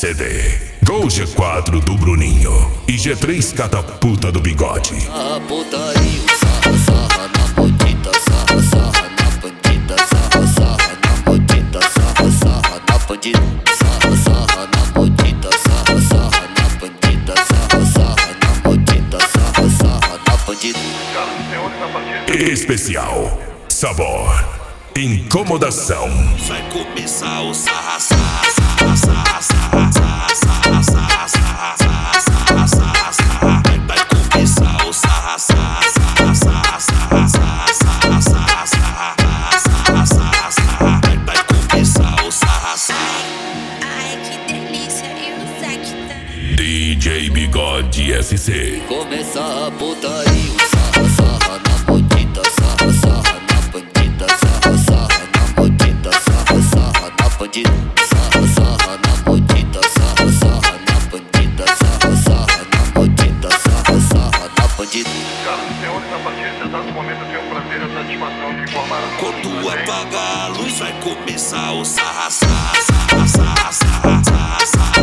CD. Gol G4 do Bruninho e G3 Catapulta do Bigode. A putaria, sarra, sarra na bandida, sarra, sarra na bandida, sarra, sarra na bandida, sarra, sarra na bandida, sarra, sarra na bandida, sarra, sarra na bandida, sarra, sarra na bandida, sarra, sarra na bandida. Especial, sabor, incomodação. Vai começar o sarra, sarra, sarra, sarra, sarra, sarra, sarra, sarra, sarra, sarra, sarra, sarra. Vai começar o sarra, sarra, sarra, sarra, sarra, sarra, sarra, sarra, sarra, sarra, sarra. Vai começar o sarra, sarra. Ai, que delícia, e o Zac tá... DJ Bigode SC. Começar a putaria, sarra, sarra na bandida, sarra, sarra na bandida, sarra, sarra na bandida, sarra, sarra na bandida, sarra, sarra na bandida, sarra, sarra na bandida, sarra, sarra na bandida, sarra, sarra na bandida. Quando apagar a luz vai começar o sarra, sarra, sarra, sarra, sarra, sarra, sarra.